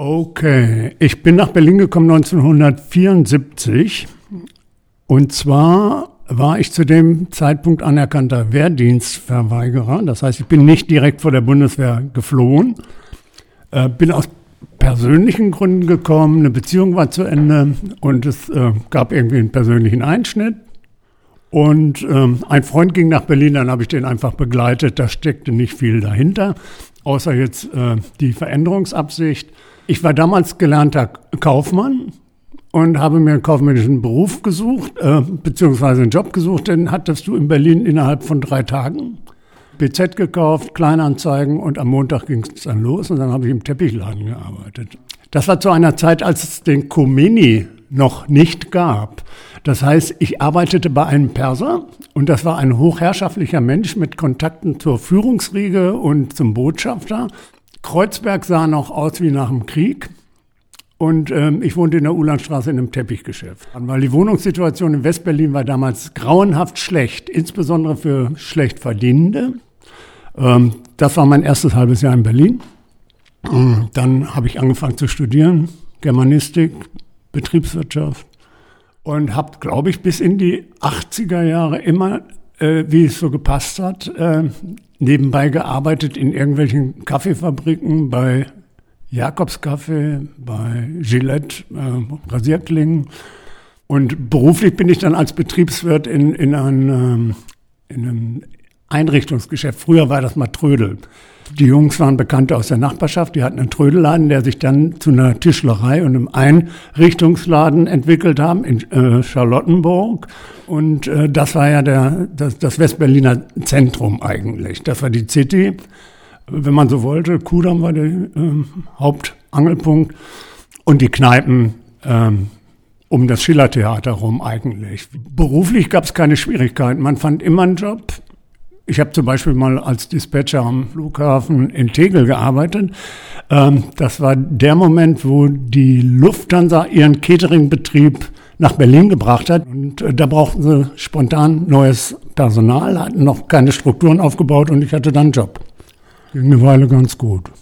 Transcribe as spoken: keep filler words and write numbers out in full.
Okay, ich bin nach Berlin gekommen neunzehnhundertvierundsiebzig und zwar war ich zu dem Zeitpunkt anerkannter Wehrdienstverweigerer. Das heißt, ich bin nicht direkt vor der Bundeswehr geflohen, äh, bin aus persönlichen Gründen gekommen, eine Beziehung war zu Ende und es äh, gab irgendwie einen persönlichen Einschnitt. Und ähm, ein Freund ging nach Berlin, dann habe ich den einfach begleitet, da steckte nicht viel dahinter, außer jetzt äh, die Veränderungsabsicht. Ich war damals gelernter Kaufmann und habe mir einen kaufmännischen Beruf gesucht, äh, beziehungsweise einen Job gesucht, den hattest du in Berlin innerhalb von drei Tagen. B Z gekauft, Kleinanzeigen und am Montag ging es dann los und dann habe ich im Teppichladen gearbeitet. Das war zu einer Zeit, als es den Komeni noch nicht gab. Das heißt, ich arbeitete bei einem Perser und das war ein hochherrschaftlicher Mensch mit Kontakten zur Führungsriege und zum Botschafter. Kreuzberg sah noch aus wie nach dem Krieg und ähm, ich wohnte in der Uhlandstraße in einem Teppichgeschäft. Weil die Wohnungssituation in Westberlin war damals grauenhaft schlecht, insbesondere für schlecht Verdienende. Ähm, das war mein erstes halbes Jahr in Berlin. Dann habe ich angefangen zu studieren, Germanistik, Betriebswirtschaft und habe, glaube ich, bis in die achtziger Jahre immer, äh, wie es so gepasst hat, äh, nebenbei gearbeitet in irgendwelchen Kaffeefabriken, bei Jakobs Kaffee, bei Gillette, äh, Rasierklingen. Und beruflich bin ich dann als Betriebswirt in, in, ein, äh, in einem Einrichtungsgeschäft. Früher war das mal Trödel. Die Jungs waren Bekannte aus der Nachbarschaft, die hatten einen Trödelladen, der sich dann zu einer Tischlerei und einem Einrichtungsladen entwickelt haben in äh, Charlottenburg. Und äh, das war ja der, das, das Westberliner Zentrum eigentlich. Das war die City, wenn man so wollte. Kudamm war der äh, Hauptangelpunkt und die Kneipen ähm, um das Schillertheater rum eigentlich. Beruflich gab es keine Schwierigkeiten, man fand immer einen Job. Ich habe zum Beispiel mal als Dispatcher am Flughafen in Tegel gearbeitet. Ähm, das war der Moment, wo die Lufthansa ihren Cateringbetrieb nach Berlin gebracht hat. Und äh, da brauchten sie spontan neues Personal, hatten noch keine Strukturen aufgebaut und ich hatte dann einen Job. Ging eine Weile ganz gut.